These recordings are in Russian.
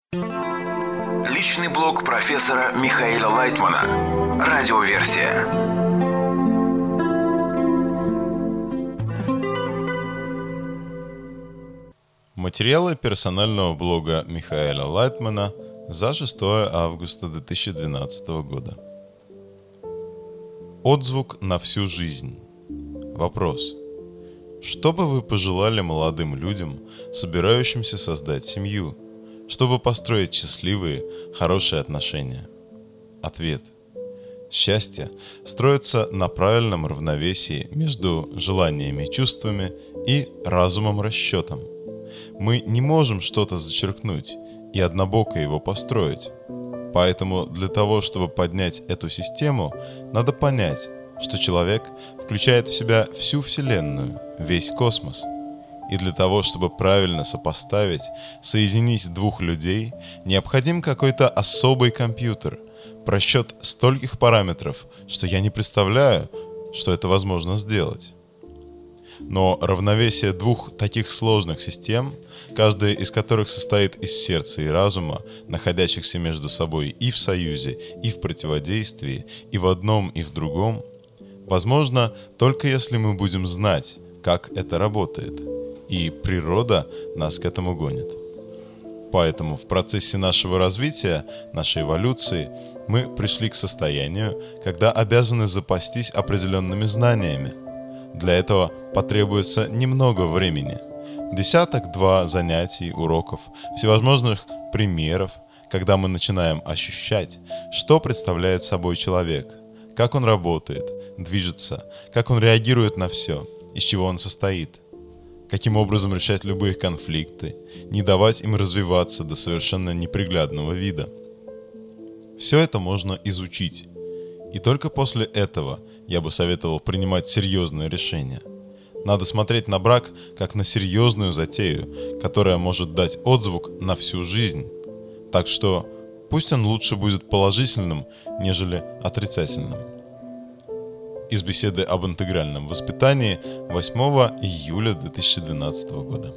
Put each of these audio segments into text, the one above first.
Личный блог профессора Михаила Лайтмана. Радиоверсия. Материалы персонального блога Михаила Лайтмана за 6 августа 2012 года. Отзвук на всю жизнь. Вопрос. Что бы вы пожелали молодым людям, собирающимся создать семью, чтобы построить счастливые, хорошие отношения? Ответ. Счастье строится на правильном равновесии между желаниями и чувствами и разумом-расчетом. Мы не можем что-то зачеркнуть и однобоко его построить. Поэтому для того, чтобы поднять эту систему, надо понять, что человек включает в себя всю Вселенную, весь космос. И для того, чтобы правильно сопоставить, соединить двух людей, необходим какой-то особый компьютер, просчет стольких параметров, что я не представляю, что это возможно сделать. Но равновесие двух таких сложных систем, каждая из которых состоит из сердца и разума, находящихся между собой и в союзе, и в противодействии, и в одном, и в другом, возможно только если мы будем знать, как это работает. И природа нас к этому гонит. Поэтому в процессе нашего развития, нашей эволюции, мы пришли к состоянию, когда обязаны запастись определенными знаниями. Для этого потребуется немного времени. 1-2 занятий, уроков, всевозможных примеров, когда мы начинаем ощущать, что представляет собой человек, как он работает, движется, как он реагирует на все, из чего он состоит, каким образом решать любые конфликты, не давать им развиваться до совершенно неприглядного вида. Все это можно изучить. И только после этого я бы советовал принимать серьезные решения. Надо смотреть на брак как на серьезную затею, которая может дать отзвук на всю жизнь. Так что пусть он лучше будет положительным, нежели отрицательным. Из беседы об интегральном воспитании 8 июля 2012 года.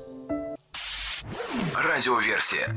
Радиоверсия.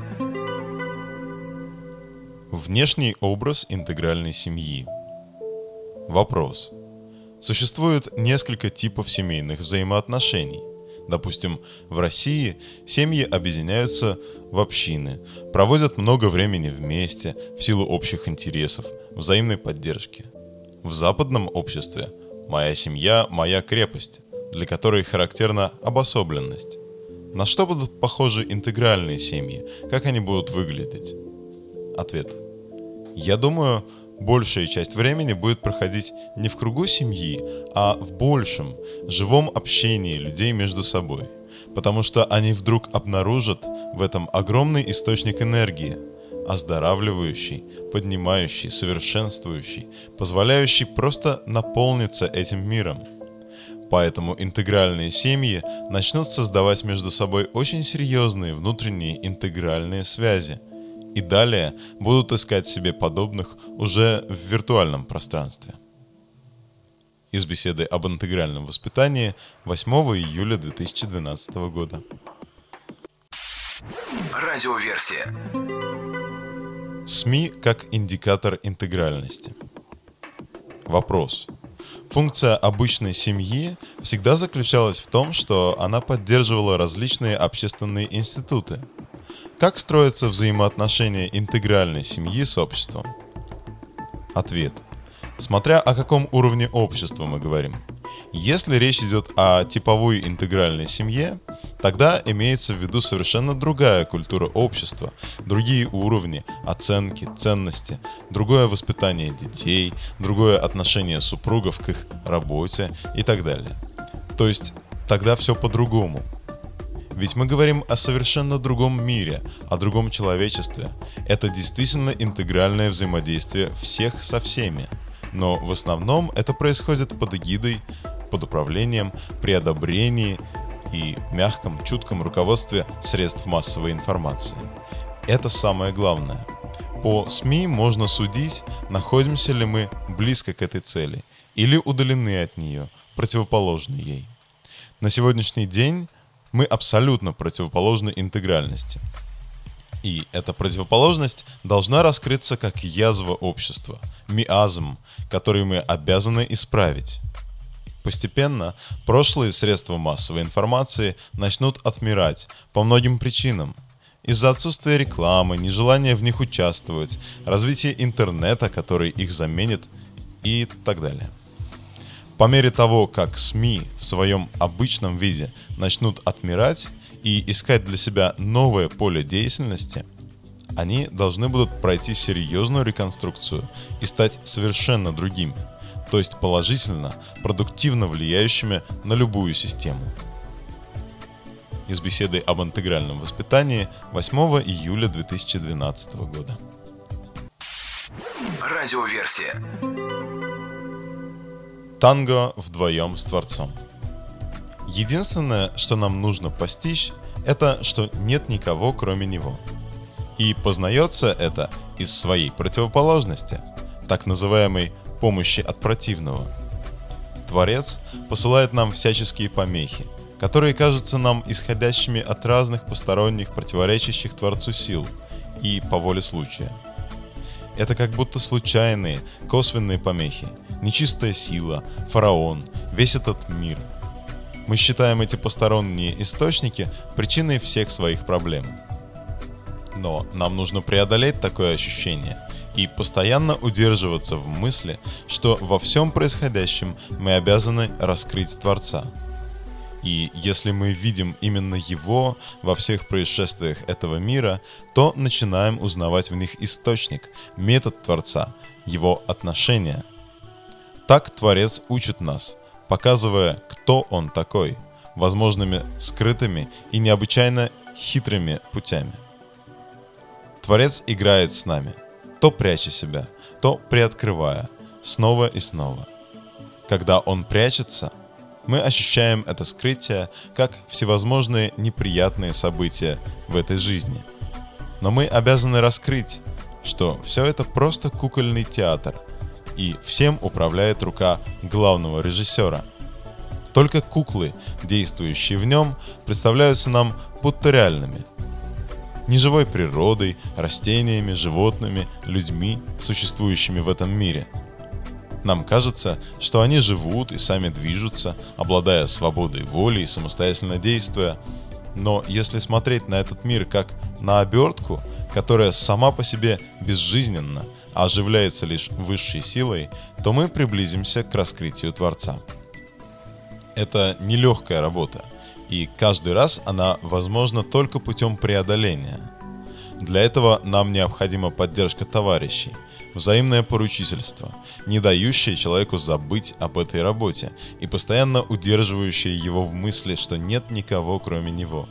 Внешний образ интегральной семьи. Вопрос. Существует несколько типов семейных взаимоотношений. Допустим, в России семьи объединяются в общины, проводят много времени вместе в силу общих интересов, взаимной поддержки. В западном обществе «моя семья – моя крепость», для которой характерна обособленность. На что будут похожи интегральные семьи? Как они будут выглядеть? Ответ. Я думаю, большая часть времени будет проходить не в кругу семьи, а в большем, живом общении людей между собой, потому что они вдруг обнаружат в этом огромный источник энергии, оздоравливающий, поднимающий, совершенствующий, позволяющий просто наполниться этим миром. Поэтому интегральные семьи начнут создавать между собой очень серьезные внутренние интегральные связи и далее будут искать себе подобных уже в виртуальном пространстве. Из беседы об интегральном воспитании 8 июля 2012 года. Радиоверсия. СМИ как индикатор интегральности. Вопрос. Функция обычной семьи всегда заключалась в том, что она поддерживала различные общественные институты. Как строятся взаимоотношения интегральной семьи с обществом? Ответ. Смотря о каком уровне общества мы говорим. Если речь идет о типовой интегральной семье, тогда имеется в виду совершенно другая культура общества, другие уровни, оценки, ценности, другое воспитание детей, другое отношение супругов к их работе и так далее. То есть тогда все по-другому. Ведь мы говорим о совершенно другом мире, о другом человечестве. Это действительно интегральное взаимодействие всех со всеми. Но в основном это происходит под эгидой, под управлением, при одобрении и мягком, чутком руководстве средств массовой информации. Это самое главное. По СМИ можно судить, находимся ли мы близко к этой цели или удалены от нее, противоположны ей. На сегодняшний день мы абсолютно противоположны интегральности. И эта противоположность должна раскрыться как язва общества, миазм, который мы обязаны исправить. Постепенно прошлые средства массовой информации начнут отмирать по многим причинам. Из-за отсутствия рекламы, нежелания в них участвовать, развития интернета, который их заменит, и так далее. По мере того, как СМИ в своем обычном виде начнут отмирать и искать для себя новое поле деятельности, они должны будут пройти серьезную реконструкцию и стать совершенно другими, то есть положительно, продуктивно влияющими на любую систему. Из беседы об интегральном воспитании 8 июля 2012 года. Радиоверсия. Танго вдвоем с Творцом. Единственное, что нам нужно постичь, это что нет никого, кроме Него. И познается это из своей противоположности, так называемой помощи от противного. Творец посылает нам всяческие помехи, которые кажутся нам исходящими от разных посторонних, противоречащих Творцу сил и по воле случая. Это как будто случайные, косвенные помехи, нечистая сила, фараон, весь этот мир. Мы считаем эти посторонние источники причиной всех своих проблем. Но нам нужно преодолеть такое ощущение и постоянно удерживаться в мысли, что во всем происходящем мы обязаны раскрыть Творца. И если мы видим именно Его во всех происшествиях этого мира, то начинаем узнавать в них источник, метод Творца, Его отношения. Так Творец учит нас, показывая, кто Он такой, возможными скрытыми и необычайно хитрыми путями. Творец играет с нами, то пряча себя, то приоткрывая, снова и снова. Когда Он прячется, мы ощущаем это скрытие как всевозможные неприятные события в этой жизни. Но мы обязаны раскрыть, что все это просто кукольный театр, и всем управляет рука главного режиссера. Только куклы, действующие в нем, представляются нам будто реальными. Неживой природой, растениями, животными, людьми, существующими в этом мире. Нам кажется, что они живут и сами движутся, обладая свободой воли и самостоятельно действуя. Но если смотреть на этот мир как на обертку, которая сама по себе безжизненна, а оживляется лишь высшей силой, то мы приблизимся к раскрытию Творца. Это нелегкая работа, и каждый раз она возможна только путем преодоления. Для этого нам необходима поддержка товарищей, взаимное поручительство, не дающее человеку забыть об этой работе и постоянно удерживающее его в мысли, что нет никого, кроме него.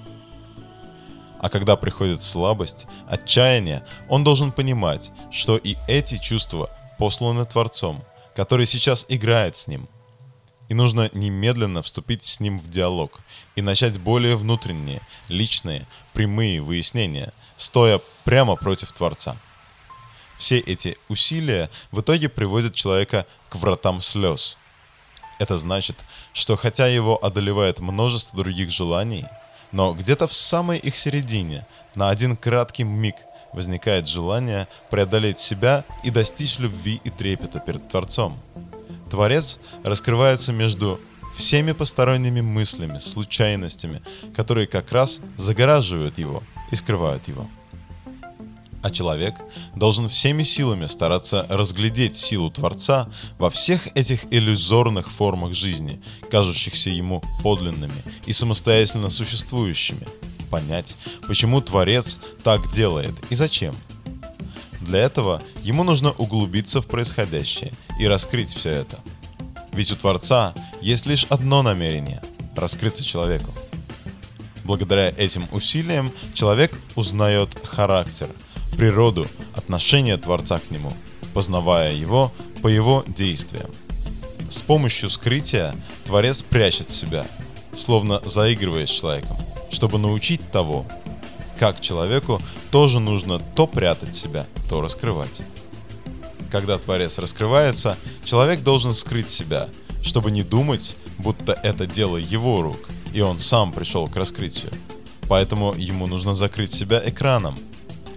А когда приходит слабость, отчаяние, он должен понимать, что и эти чувства посланы Творцом, который сейчас играет с ним. И нужно немедленно вступить с ним в диалог и начать более внутренние, личные, прямые выяснения, стоя прямо против Творца. Все эти усилия в итоге приводят человека к вратам слез. Это значит, что хотя его одолевает множество других желаний, но где-то в самой их середине, на один краткий миг, возникает желание преодолеть себя и достичь любви и трепета перед Творцом. Творец раскрывается между всеми посторонними мыслями, случайностями, которые как раз загораживают его и скрывают его. А человек должен всеми силами стараться разглядеть силу Творца во всех этих иллюзорных формах жизни, кажущихся ему подлинными и самостоятельно существующими, понять, почему Творец так делает и зачем. Для этого ему нужно углубиться в происходящее и раскрыть все это. Ведь у Творца есть лишь одно намерение – раскрыться человеку. Благодаря этим усилиям человек узнает характер, природу, отношение Творца к нему, познавая его по его действиям. С помощью скрытия Творец прячет себя, словно заигрывая с человеком, чтобы научить того, как человеку тоже нужно то прятать себя, то раскрывать. Когда Творец раскрывается, человек должен скрыть себя, чтобы не думать, будто это дело его рук, и он сам пришел к раскрытию. Поэтому ему нужно закрыть себя экраном.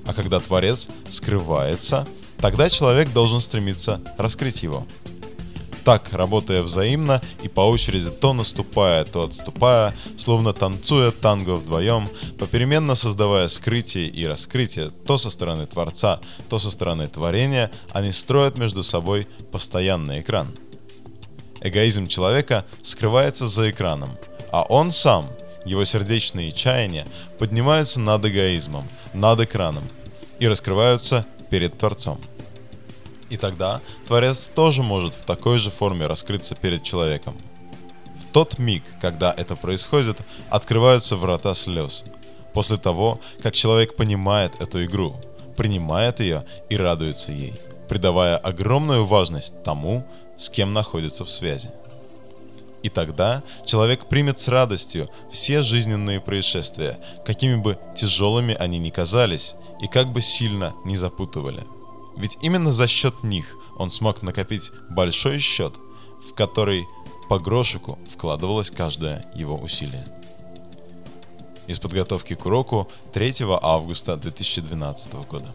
А когда Творец скрывается, тогда человек должен стремиться раскрыть его. Так, работая взаимно и по очереди то наступая, то отступая, словно танцуя танго вдвоем, попеременно создавая скрытие и раскрытие то со стороны Творца, то со стороны творения, они строят между собой постоянный экран. Эгоизм человека скрывается за экраном, а он сам, его сердечные чаяния, поднимаются над эгоизмом, над экраном и раскрываются перед Творцом. И тогда Творец тоже может в такой же форме раскрыться перед человеком. В тот миг, когда это происходит, открываются врата слез. После того, как человек понимает эту игру, принимает ее и радуется ей, придавая огромную важность тому, с кем находится в связи. И тогда человек примет с радостью все жизненные происшествия, какими бы тяжелыми они ни казались и как бы сильно ни запутывали. Ведь именно за счет них он смог накопить большой счет, в который по грошику вкладывалось каждое его усилие. Из подготовки к уроку 3 августа 2012 года.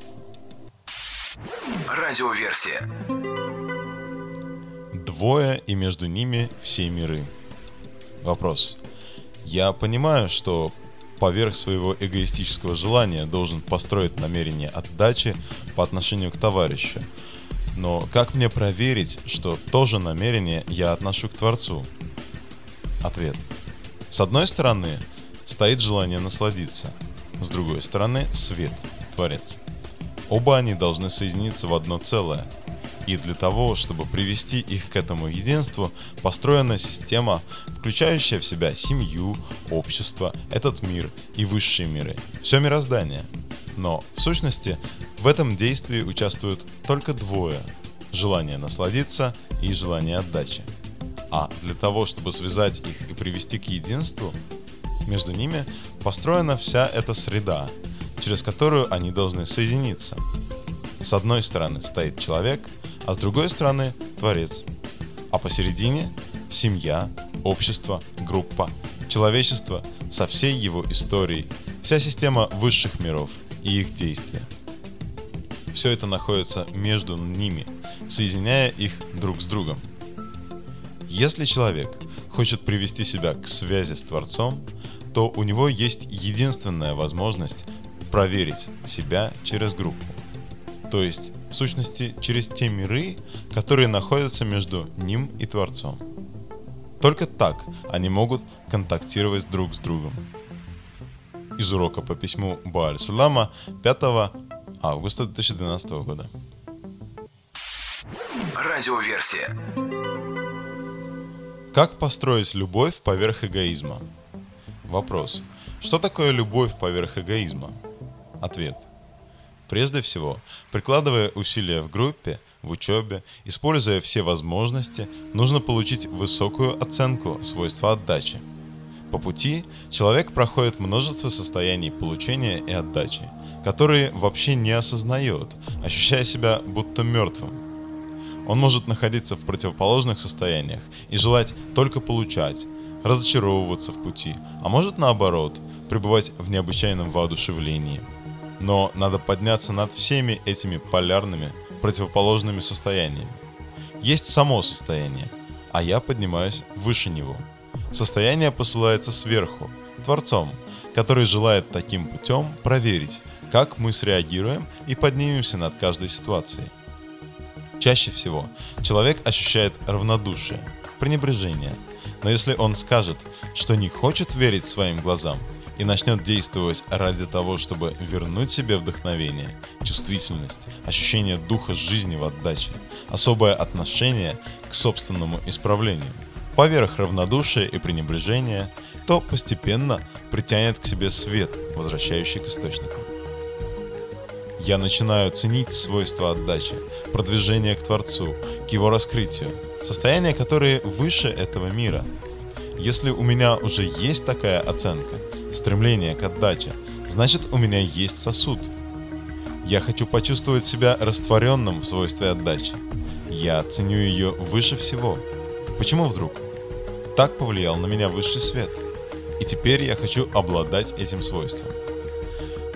Радиоверсия. Двое, и между ними все миры. Вопрос. Я понимаю, что поверх своего эгоистического желания должен построить намерение отдачи по отношению к товарищу. Но как мне проверить, что то же намерение я отношу к Творцу? Ответ. С одной стороны, стоит желание насладиться. С другой стороны, свет, Творец. Оба они должны соединиться в одно целое. И для того, чтобы привести их к этому единству, построена система, включающая в себя семью, общество, этот мир и высшие миры, все мироздание. Но, в сущности, в этом действии участвуют только двое – желание насладиться и желание отдачи. А для того, чтобы связать их и привести к единству, между ними построена вся эта среда, через которую они должны соединиться. С одной стороны стоит человек, а с другой стороны – Творец. А посередине – семья, общество, группа, человечество со всей его историей, вся система высших миров и их действия. Все это находится между ними, соединяя их друг с другом. Если человек хочет привести себя к связи с Творцом, то у него есть единственная возможность проверить себя через группу. То есть, в сущности, через те миры, которые находятся между ним и Творцом. Только так они могут контактировать друг с другом. Из урока по письму Бааль-Сулама 5 августа 2012 года. Радиоверсия. Как построить любовь поверх эгоизма? Вопрос. Что такое любовь поверх эгоизма? Ответ. Прежде всего, прикладывая усилия в группе, в учебе, используя все возможности, нужно получить высокую оценку свойства отдачи. По пути человек проходит множество состояний получения и отдачи, которые вообще не осознает, ощущая себя будто мертвым. Он может находиться в противоположных состояниях и желать только получать, разочаровываться в пути, а может наоборот, пребывать в необычайном воодушевлении. Но надо подняться над всеми этими полярными, противоположными состояниями. Есть само состояние, а я поднимаюсь выше него. Состояние посылается сверху, Творцом, который желает таким путем проверить, как мы среагируем и поднимемся над каждой ситуацией. Чаще всего человек ощущает равнодушие, пренебрежение, но если он скажет, что не хочет верить своим глазам, и начнет действовать ради того, чтобы вернуть себе вдохновение, чувствительность, ощущение духа жизни в отдаче, особое отношение к собственному исправлению, поверх равнодушия и пренебрежения, то постепенно притянет к себе свет, возвращающий к источнику. Я начинаю ценить свойства отдачи, продвижение к Творцу, к Его раскрытию, состояния, которые выше этого мира. Если у меня уже есть такая оценка, стремление к отдаче, значит, у меня есть сосуд. Я хочу почувствовать себя растворенным в свойстве отдачи. Я ценю ее выше всего. Почему вдруг? Так повлиял на меня высший свет. И теперь я хочу обладать этим свойством.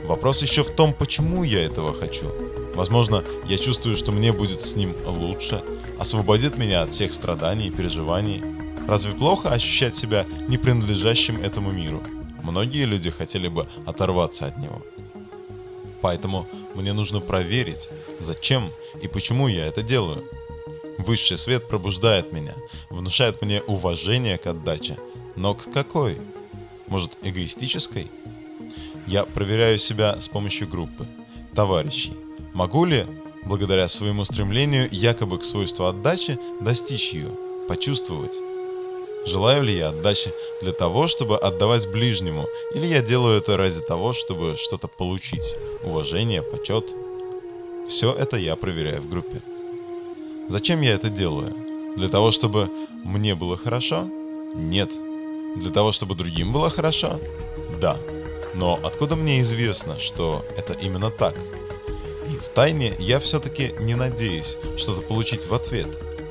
Вопрос еще в том, почему я этого хочу. Возможно, я чувствую, что мне будет с ним лучше, освободит меня от всех страданий и переживаний. Разве плохо ощущать себя не принадлежащим этому миру? Многие люди хотели бы оторваться от него. Поэтому мне нужно проверить, зачем и почему я это делаю. Высший свет пробуждает меня, внушает мне уважение к отдаче. Но к какой? Может, эгоистической? Я проверяю себя с помощью группы, товарищей. Могу ли, благодаря своему стремлению якобы к свойству отдачи, достичь ее, почувствовать? Желаю ли я отдачи для того, чтобы отдавать ближнему, или я делаю это ради того, чтобы что-то получить, уважение, почет? Все это я проверяю в группе. Зачем я это делаю? Для того, чтобы мне было хорошо? Нет. Для того, чтобы другим было хорошо? Да. Но откуда мне известно, что это именно так? И втайне я все-таки не надеюсь что-то получить в ответ.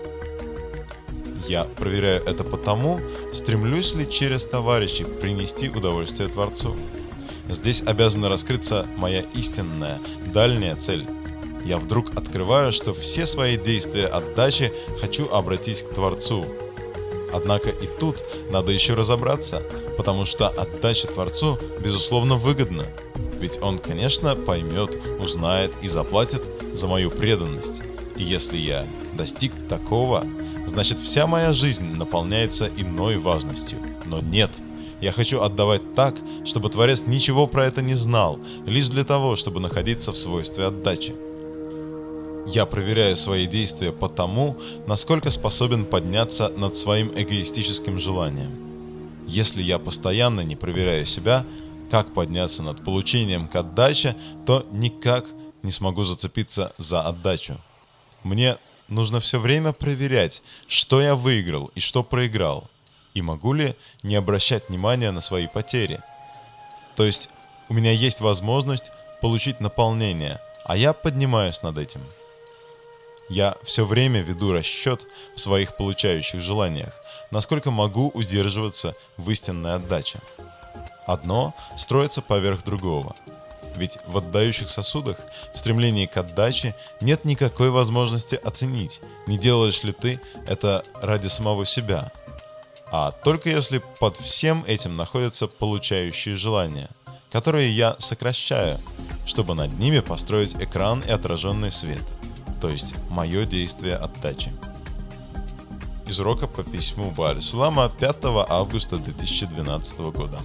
Я проверяю это потому, стремлюсь ли через товарищей принести удовольствие Творцу. Здесь обязана раскрыться моя истинная, дальняя цель. Я вдруг открываю, что все свои действия отдачи хочу обратить к Творцу. Однако и тут надо еще разобраться, потому что отдача Творцу, безусловно, выгодна. Ведь Он, конечно, поймет, узнает и заплатит за мою преданность. И если я достиг такого, значит вся моя жизнь наполняется иной важностью. Но нет, я хочу отдавать так, чтобы Творец ничего про это не знал, лишь для того, чтобы находиться в свойстве отдачи. Я проверяю свои действия по тому, насколько способен подняться над своим эгоистическим желанием. Если я постоянно не проверяю себя, как подняться над получением к отдаче, то никак не смогу зацепиться за отдачу. Мне нужно все время проверять, что я выиграл и что проиграл, и могу ли не обращать внимания на свои потери. То есть у меня есть возможность получить наполнение, а я поднимаюсь над этим. Я все время веду расчет в своих получающих желаниях, насколько могу удерживаться в истинной отдаче. Одно строится поверх другого. Ведь в отдающих сосудах, в стремлении к отдаче, нет никакой возможности оценить, не делаешь ли ты это ради самого себя. А только если под всем этим находятся получающие желания, которые я сокращаю, чтобы над ними построить экран и отраженный свет. То есть мое действие отдачи. Из урока по письму Бааль Сулама 5 августа 2012 года.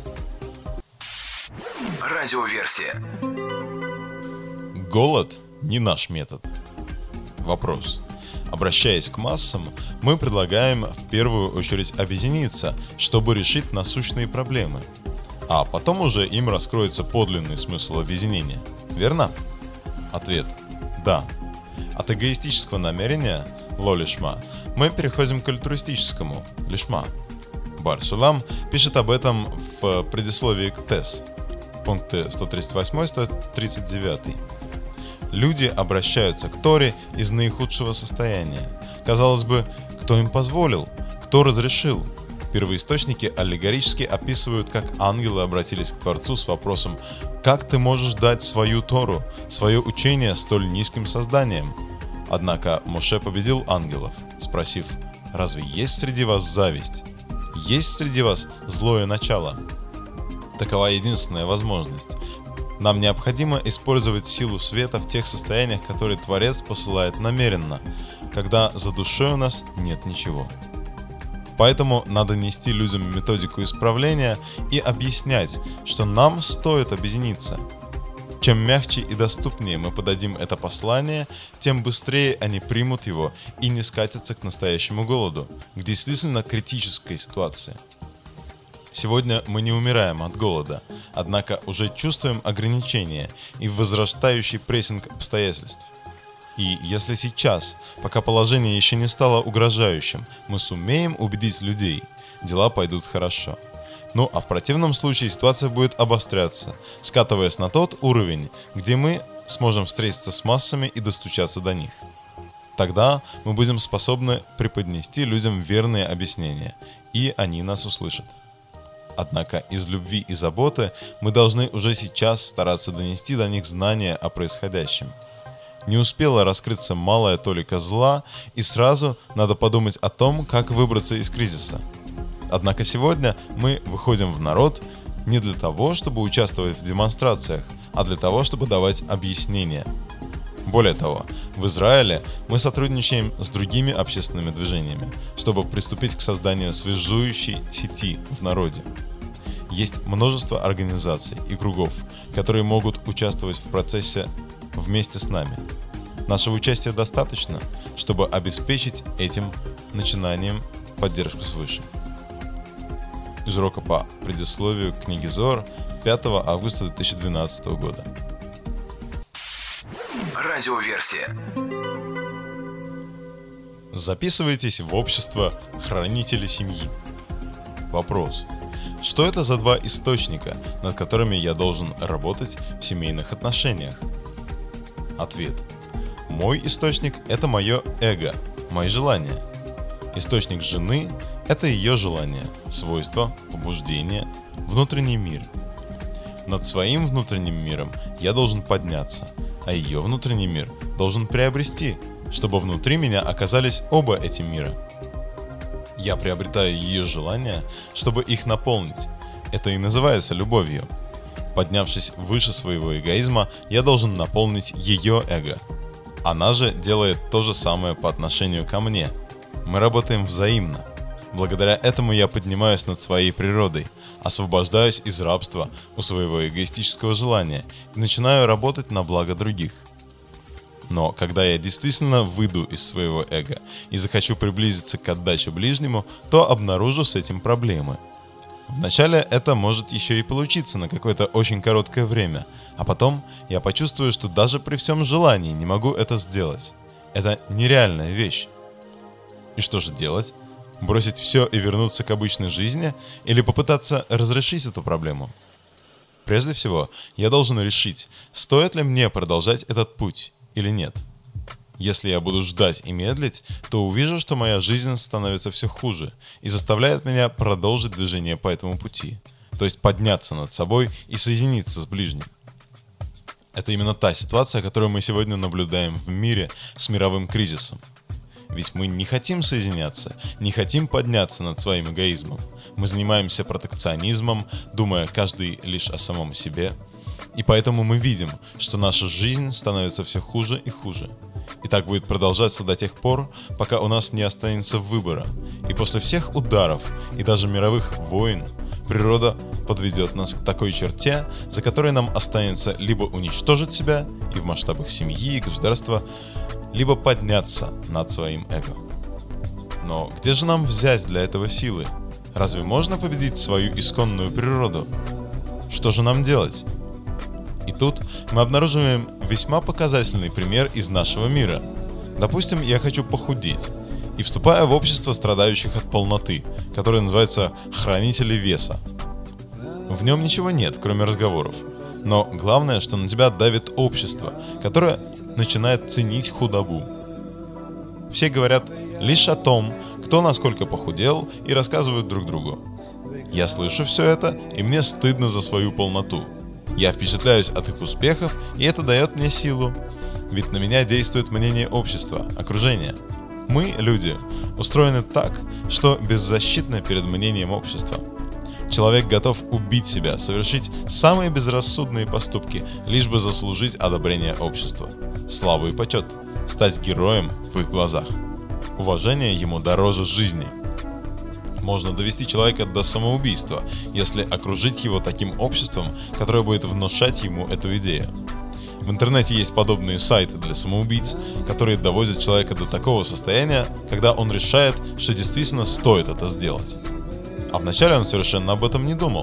Радиоверсия. Голод не наш метод. Вопрос. Обращаясь к массам, мы предлагаем в первую очередь объединиться, чтобы решить насущные проблемы. А потом уже им раскроется подлинный смысл объединения. Верно? Ответ. Да. От эгоистического намерения, ло-лишма, мы переходим к альтруистическому, лишма. Бааль Сулам пишет об этом в предисловии к ТЭС, пункты 138-139. Люди обращаются к Торе из наихудшего состояния. Казалось бы, кто им позволил? Кто разрешил? Первоисточники аллегорически описывают, как ангелы обратились к Творцу с вопросом: «Как ты можешь дать свою Тору, свое учение столь низким созданием?» Однако Моше победил ангелов, спросив: «Разве есть среди вас зависть? Есть среди вас злое начало?» Такова единственная возможность. Нам необходимо использовать силу света в тех состояниях, которые Творец посылает намеренно, когда за душой у нас нет ничего. Поэтому надо нести людям методику исправления и объяснять, что нам стоит объединиться. Чем мягче и доступнее мы подадим это послание, тем быстрее они примут его и не скатятся к настоящему голоду, к действительно критической ситуации. Сегодня мы не умираем от голода, однако уже чувствуем ограничения и возрастающий прессинг обстоятельств. И если сейчас, пока положение еще не стало угрожающим, мы сумеем убедить людей, дела пойдут хорошо. Ну а в противном случае ситуация будет обостряться, скатываясь на тот уровень, где мы сможем встретиться с массами и достучаться до них. Тогда мы будем способны преподнести людям верные объяснения, и они нас услышат. Однако из любви и заботы мы должны уже сейчас стараться донести до них знания о происходящем. Не успела раскрыться малая толика зла, и сразу надо подумать о том, как выбраться из кризиса. Однако сегодня мы выходим в народ не для того, чтобы участвовать в демонстрациях, а для того, чтобы давать объяснения. Более того, в Израиле мы сотрудничаем с другими общественными движениями, чтобы приступить к созданию связующей сети в народе. Есть множество организаций и кругов, которые могут участвовать в процессе вместе с нами. Нашего участия достаточно, чтобы обеспечить этим начинанием поддержку свыше. Из урока по предисловию к книге Зоар 5 августа 2012 года. Радиоверсия. Записывайтесь в общество хранителей семьи. Вопрос. Что это за два источника, над которыми я должен работать в семейных отношениях? Ответ. Мой источник – это мое эго, мои желания. Источник жены – это ее желания, свойства, побуждения, внутренний мир. Над своим внутренним миром я должен подняться, а ее внутренний мир должен приобрести, чтобы внутри меня оказались оба эти мира. Я приобретаю ее желания, чтобы их наполнить. Это и называется любовью. Поднявшись выше своего эгоизма, я должен наполнить ее эго. Она же делает то же самое по отношению ко мне. Мы работаем взаимно. Благодаря этому я поднимаюсь над своей природой, освобождаюсь из рабства у своего эгоистического желания и начинаю работать на благо других. Но когда я действительно выйду из своего эго и захочу приблизиться к отдаче ближнему, то обнаружу с этим проблемы. Вначале это может еще и получиться на какое-то очень короткое время, а потом я почувствую, что даже при всем желании не могу это сделать. Это нереальная вещь. И что же делать? Бросить все и вернуться к обычной жизни или попытаться разрешить эту проблему? Прежде всего, я должен решить, стоит ли мне продолжать этот путь или нет. Если я буду ждать и медлить, то увижу, что моя жизнь становится все хуже и заставляет меня продолжить движение по этому пути, то есть подняться над собой и соединиться с ближним. Это именно та ситуация, которую мы сегодня наблюдаем в мире с мировым кризисом. Ведь мы не хотим соединяться, не хотим подняться над своим эгоизмом. Мы занимаемся протекционизмом, думая каждый лишь о самом себе. И поэтому мы видим, что наша жизнь становится все хуже и хуже. И так будет продолжаться до тех пор, пока у нас не останется выбора. И после всех ударов и даже мировых войн природа подведет нас к такой черте, за которой нам останется либо уничтожить себя и в масштабах семьи и государства, либо подняться над своим эго. Но где же нам взять для этого силы? Разве можно победить свою исконную природу? Что же нам делать? И тут мы обнаруживаем весьма показательный пример из нашего мира. Допустим, я хочу похудеть и вступаю в общество страдающих от полноты, которое называется «хранители веса». В нем ничего нет, кроме разговоров. Но главное, что на тебя давит общество, которое начинает ценить худобу. Все говорят лишь о том, кто насколько похудел, и рассказывают друг другу. Я слышу все это, и мне стыдно за свою полноту. Я впечатляюсь от их успехов, и это дает мне силу. Ведь на меня действует мнение общества, окружения. Мы, люди, устроены так, что беззащитны перед мнением общества. Человек готов убить себя, совершить самые безрассудные поступки, лишь бы заслужить одобрение общества, славу и почет, стать героем в их глазах. Уважение ему дороже жизни. Можно довести человека до самоубийства, если окружить его таким обществом, которое будет внушать ему эту идею. В интернете есть подобные сайты для самоубийц, которые доводят человека до такого состояния, когда он решает, что действительно стоит это сделать. А вначале он совершенно об этом не думал.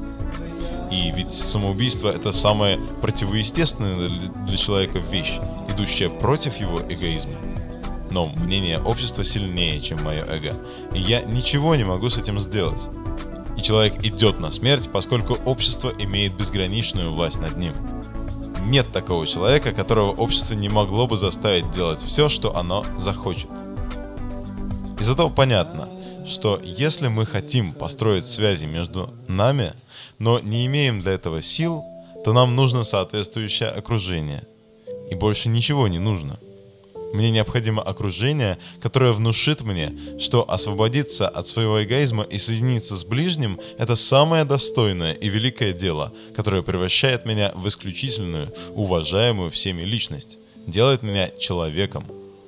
И ведь самоубийство — это самая противоестественная для человека вещь, идущая против его эгоизма. Но мнение общества сильнее, чем мое эго, и я ничего не могу с этим сделать. И человек идет на смерть, поскольку общество имеет безграничную власть над ним. Нет такого человека, которого общество не могло бы заставить делать все, что оно захочет. И зато понятно, что если мы хотим построить связи между нами, но не имеем для этого сил, то нам нужно соответствующее окружение. И больше ничего не нужно. Мне необходимо окружение, которое внушит мне, что освободиться от своего эгоизма и соединиться с ближним – это самое достойное и великое дело, которое превращает меня в исключительную, уважаемую всеми личность, делает меня человеком.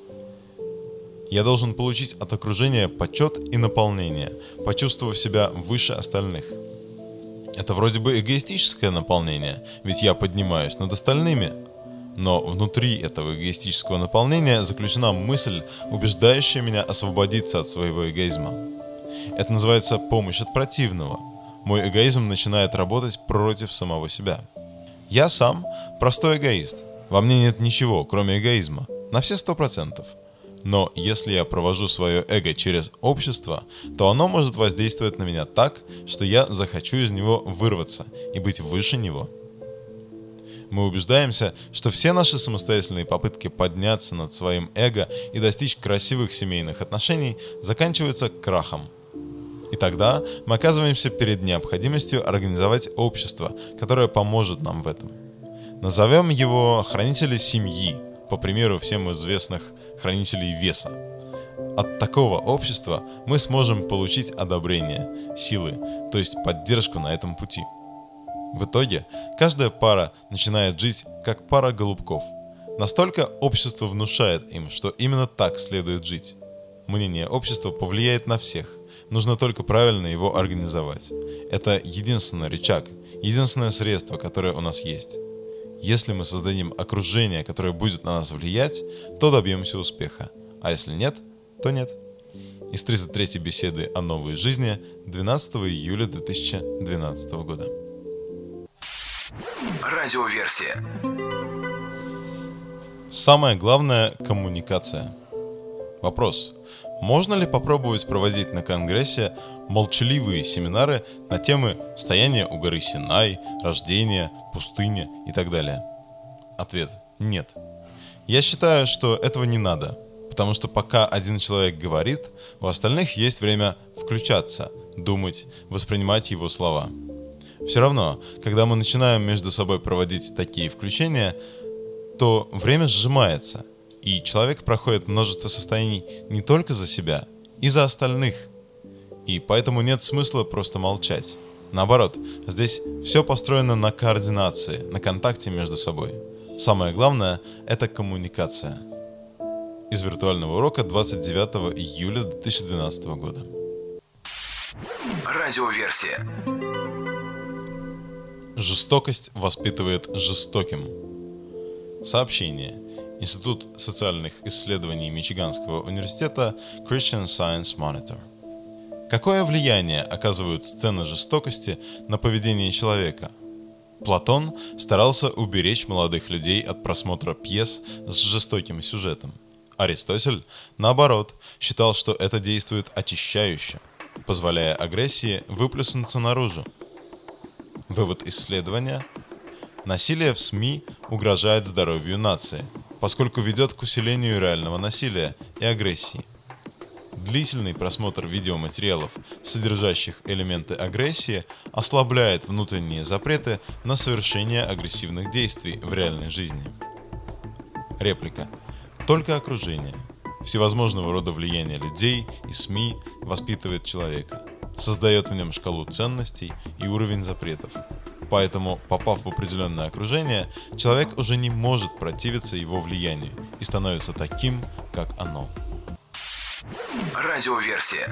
Я должен получить от окружения почет и наполнение, почувствовав себя выше остальных. Это вроде бы эгоистическое наполнение, ведь я поднимаюсь над остальными. Но внутри этого эгоистического наполнения заключена мысль, убеждающая меня освободиться от своего эгоизма. Это называется помощь от противного. Мой эгоизм начинает работать против самого себя. Я сам простой эгоист. Во мне нет ничего, кроме эгоизма. На все 100%. Но если я провожу свое эго через общество, то оно может воздействовать на меня так, что я захочу из него вырваться и быть выше него. Мы убеждаемся, что все наши самостоятельные попытки подняться над своим эго и достичь красивых семейных отношений заканчиваются крахом. И тогда мы оказываемся перед необходимостью организовать общество, которое поможет нам в этом. Назовем его «хранители семьи», по примеру всем известных хранителей веса. От такого общества мы сможем получить одобрение, силы, то есть поддержку на этом пути. В итоге каждая пара начинает жить как пара голубков. Настолько общество внушает им, что именно так следует жить. Мнение общества повлияет на всех. Нужно только правильно его организовать. Это единственный рычаг, единственное средство, которое у нас есть. Если мы создадим окружение, которое будет на нас влиять, то добьемся успеха. А если нет, то нет. Из 33-й беседы о новой жизни 12 июля 2012 года. Радиоверсия. Самое главное – коммуникация. Вопрос. Можно ли попробовать проводить на Конгрессе молчаливые семинары на темы стояния у горы Синай, рождения, пустыня и так далее? Ответ – нет. Я считаю, что этого не надо, потому что пока один человек говорит, у остальных есть время включаться, думать, воспринимать его слова. Все равно, когда мы начинаем между собой проводить такие включения, то время сжимается, и человек проходит множество состояний не только за себя, и за остальных. И поэтому нет смысла просто молчать. Наоборот, здесь все построено на координации, на контакте между собой. Самое главное – это коммуникация. Из виртуального урока 29 июля 2012 года. Радиоверсия. Жестокость воспитывает жестоким. Сообщение. Институт социальных исследований Мичиганского университета Christian Science Monitor. Какое влияние оказывают сцены жестокости на поведение человека? Платон старался уберечь молодых людей от просмотра пьес с жестоким сюжетом. Аристотель, наоборот, считал, что это действует очищающе, позволяя агрессии выплеснуться наружу. Вывод исследования. Насилие в СМИ угрожает здоровью нации, поскольку ведет к усилению реального насилия и агрессии. Длительный просмотр видеоматериалов, содержащих элементы агрессии, ослабляет внутренние запреты на совершение агрессивных действий в реальной жизни. Реплика. Только окружение, всевозможного рода влияние людей и СМИ воспитывает человека, создает в нем шкалу ценностей и уровень запретов. Поэтому, попав в определенное окружение, человек уже не может противиться его влиянию и становится таким, как оно. Радиоверсия.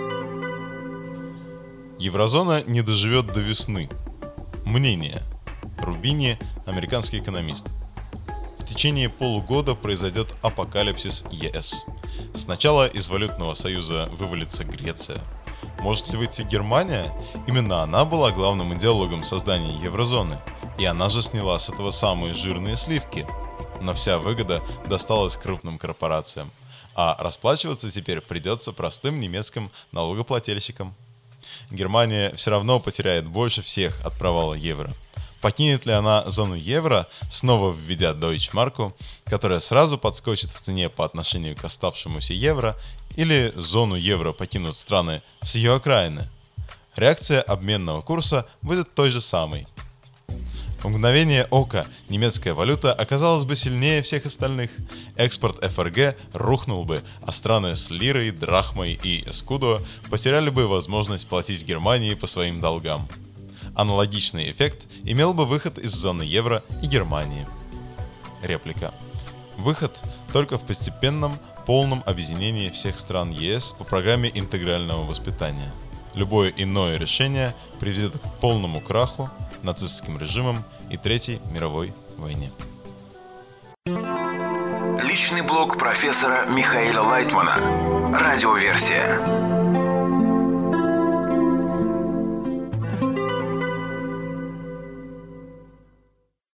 Еврозона не доживет до весны. Мнение. Рубини, американский экономист. В течение полугода произойдет апокалипсис ЕС. Сначала из валютного союза вывалится Греция. Может ли выйти Германия? Именно она была главным идеологом создания еврозоны. И она же сняла с этого самые жирные сливки. Но вся выгода досталась крупным корпорациям. А расплачиваться теперь придется простым немецким налогоплательщикам. Германия все равно потеряет больше всех от провала евро. Покинет ли она зону евро, снова введя дойчмарку, которая сразу подскочит в цене по отношению к оставшемуся евро, или зону евро покинут страны с ее окраины? Реакция обменного курса будет той же самой. В мгновение ока немецкая валюта оказалась бы сильнее всех остальных. Экспорт ФРГ рухнул бы, а страны с лирой, драхмой и эскудо потеряли бы возможность платить Германии по своим долгам. Аналогичный эффект имел бы выход из зоны евро и Германии. Реплика. Выход только в постепенном, полном объединении всех стран ЕС по программе интегрального воспитания. Любое иное решение приведет к полному краху, нацистским режимам и Третьей мировой войне. Личный блог профессора Михаила Лайтмана. Радиоверсия.